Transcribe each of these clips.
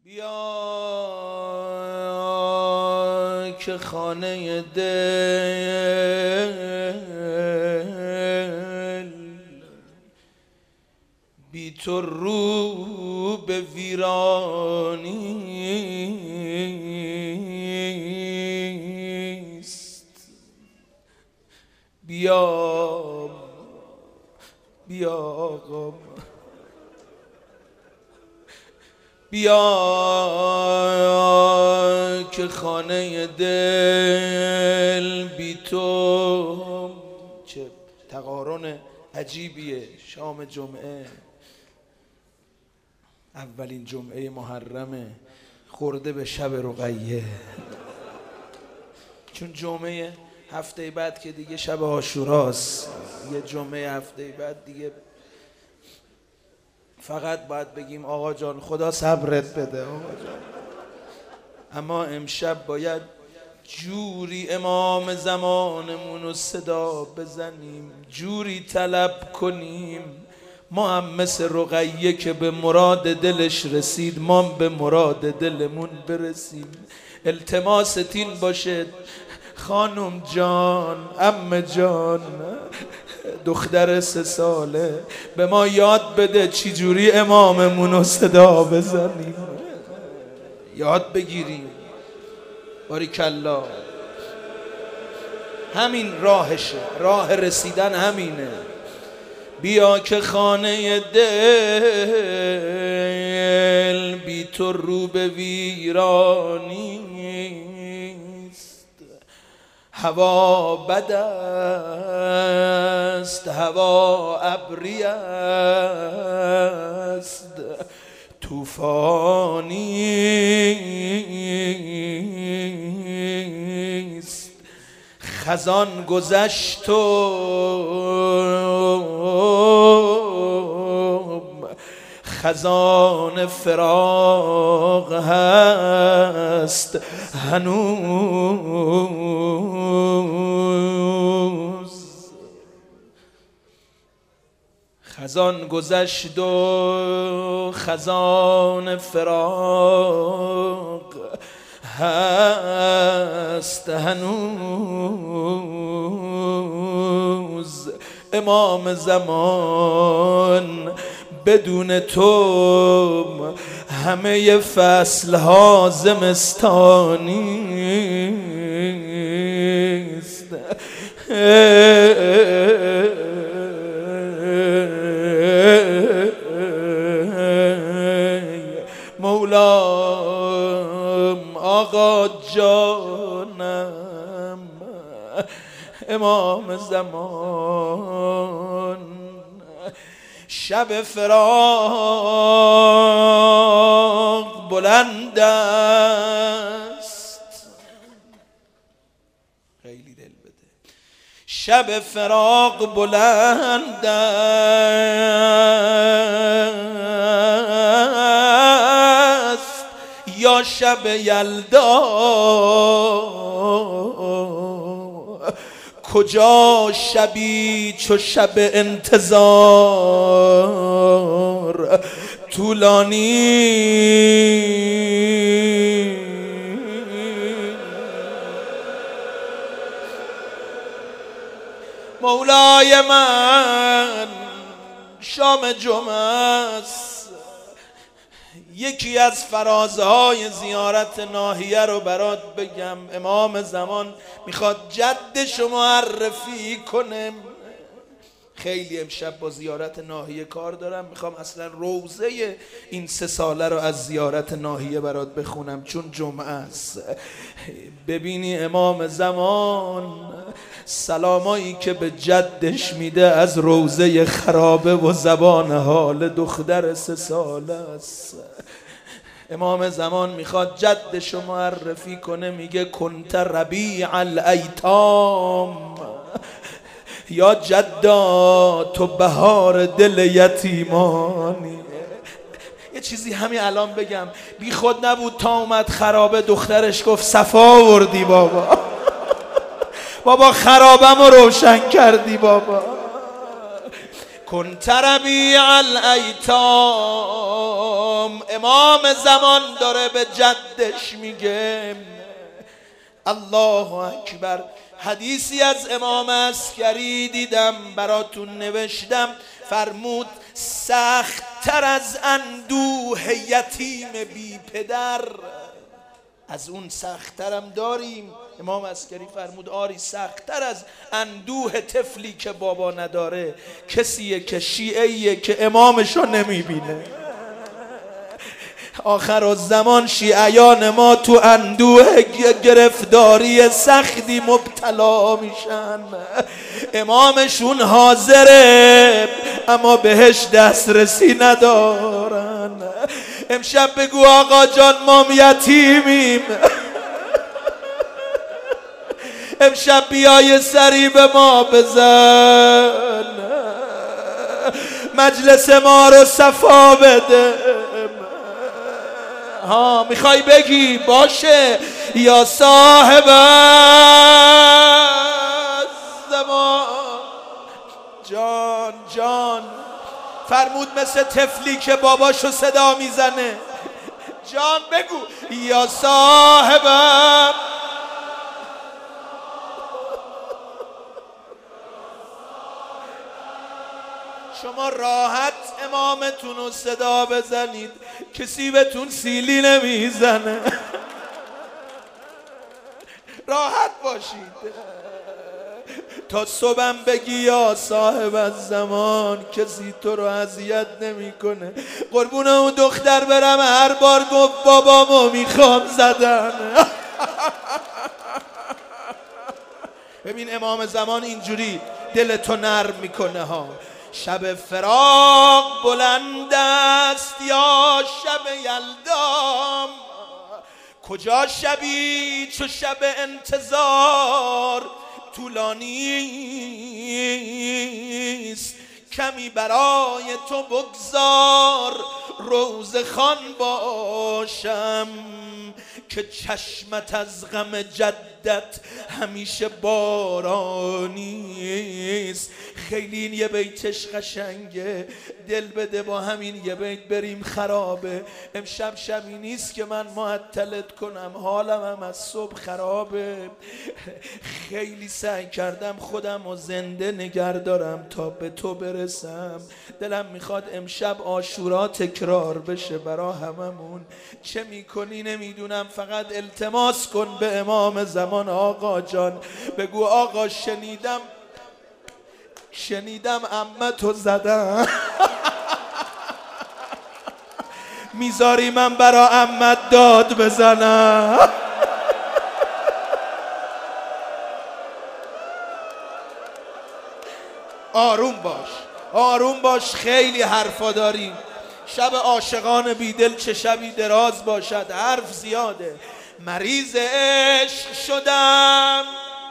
بیا که خانه دل بی تو رو به ویرانیست. بیا بیا آقا، بیا که خانه دل بی تو. چه تقارن عجیبیه. شام جمعه، اولین جمعه محرمه، خورده به شب رقیه. چون جمعه هفته بعد که دیگه شب عاشوراست، یه جمعه هفته بعد دیگه فقط باید بگیم آقا جان خدا صبرت بده آقا جان. اما امشب باید جوری امام زمانمون رو صدا بزنیم، جوری طلب کنیم ما هم مثل رقیه که به مراد دلش رسید ما به مراد دلمون برسیم. التماست این باشه خانم جان، عمه جان، دختر 3 ساله، به ما یاد بده چی جوری اماممون رو صدا بزنیم، یاد بگیریم. باریکالله، همین راهشه، راه رسیدن همینه. بیا که خانه دل بی تو رو به ویرانیست. هوا بد است، هوا ابری است، طوفانیست. خزان گذشت و خزان فراق هست هنوز. خزان گذشت و خزان فراق هست هنوز. امام زمان بدون تو همه فصلها زمستانیست. مولام آقا جانم امام زمان، شب فراق بلند است. خیلی دل بده. شب فراق بلند است یا شب یلدا، کجا شبی چو شب انتظار طولانی. مولای من شام جمعه است، یکی از فرازهای زیارت ناحیه رو برات بگم. امام زمان میخواد جدشو معرفی کنه. خیلی امشب با زیارت ناحیه کار دارم، میخوام اصلا روضه این 3 ساله رو از زیارت ناحیه برات بخونم چون جمعه است. ببینی امام زمان سلامایی که به جدش میده از روضه خرابه و زبان حال دختر 3 ساله است. امام زمان میخواد جدشو معرفی کنه، میگه کنت ربیع الایتام، یا جدا تو بهار دل یتیمانی. یه چیزی همین الان بگم، بی خود نبود تا اومد خرابه دخترش گفت صفا آوردی بابا، بابا خرابم رو روشن کردی بابا. کنت ربیع الایتام. امام زمان داره به جدش میگه. الله اکبر. حدیثی از امام عسکری دیدم براتون نوشتم، فرمود سخت‌تر از اندوه یتیم بی پدر، از اون سخت‌ترم داریم. امام عسکری فرمود آری، سخت‌تر از اندوه طفلی که بابا نداره کسیه که شیعیه که امامشو نمیبینه. آخر الزمان شیعیان ما تو اندوه گرفتاری سختی مبتلا میشن، امامشون حاضره اما بهش دسترسی ندارن. امشب بگو آقا جان ما یتیمیم، امشب بیای سری به ما بزن، مجلس ما رو صفا بده. ها میخوای بگی باشه. یا صاحب زمان، جان جان فرمود مثل طفلی که باباشو صدا میزنه، جان بگو یا صاحبم. شما راحت امامتون رو صدا بزنید، کسی بهتون سیلی نمیزنه. راحت باشید تا صبحم بگی یا صاحب الزمان، کسی تو رو اذیت نمیکنه. قربون اون دختر برم هر بار گفت بابامو میخوام زدن. ببین امام زمان اینجوری دلتو نرم میکنه ها. شب فراق بلند است یا شب یلدام، کجا شبی چو شب انتظار، طولانی است کمی برای تو بگذار، روزه خوان باشم که چشمت از غم جدت همیشه بارانی است. خیلی این یه بیتش قشنگه، دل بده با همین یه بیت بریم خرابه. امشب شبی نیست که من معطلت کنم، حالم هم از صبح خرابه. خیلی سعی کردم خودم و زنده نگر دارم تا به تو برسم. دلم میخواد امشب عاشورا تکرار بشه برا هممون. چه میکنی نمیدونم، فقط التماس کن به امام زمان آقا جان، بگو آقا شنیدم عمتو زدم، میذاری من برا عمت داد بزنم. آروم باش، آروم باش، خیلی حرفا داریم. شب عاشقان بیدل چه شبی دراز باشد، حرف زیاده. مریض عشق شدم،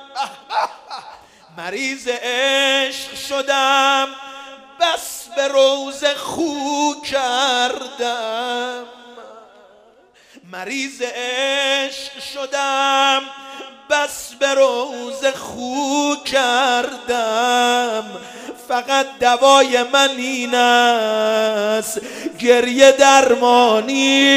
مریض عشق شدم، بس به روز خو کردم. مریض عشق شدم، بس به روز خو کردم. فقط دوای من این است گریه درمانی.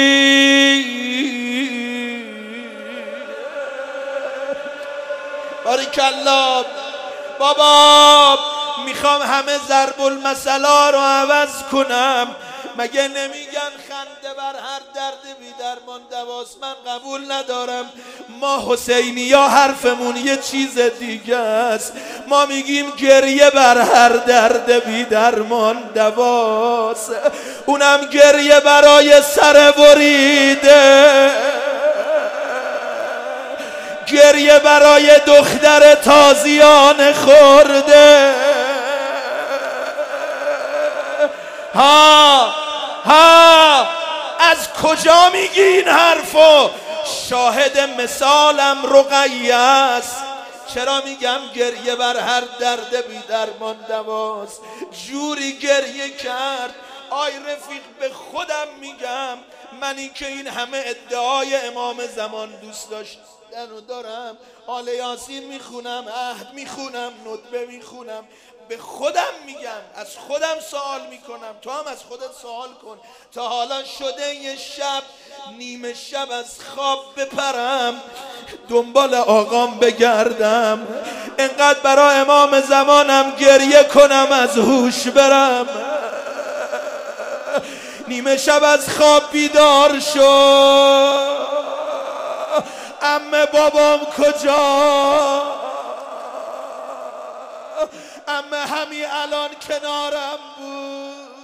باریکالله بابا، میخوام همه ضرب المثلا رو عوض کنم. مگه نمیگن خنده بر هر درد بی درمان دواست؟ من قبول ندارم. ما حسینیا حرفمون یه چیز دیگه است. ما میگیم گریه بر هر درد بی درمان دواست، اونم گریه برای سر بریده، گریه برای دختر تازیان خورده. ها از کجا میگی این حرفو؟ شاهد مثالم رقیه است. چرا میگم گریه بر هر درد بی درمان دواست؟ جوری گریه کرد آی رفیق، به خودم میگم منی که این همه ادعای امام زمان دوست داشتن و دارم، آل یاسین میخونم، عهد میخونم، ندبه میخونم، به خودم میگم، از خودم سوال میکنم، تو هم از خودت سوال کن. تا حالا شده یه شب نیمه شب از خواب بپرم دنبال آقام بگردم، انقدر برای امام زمانم گریه کنم از هوش برم؟ نیمه شب از خواب بیدار شو، عمه بابام کجا؟ عمه همین الان کنارم بود،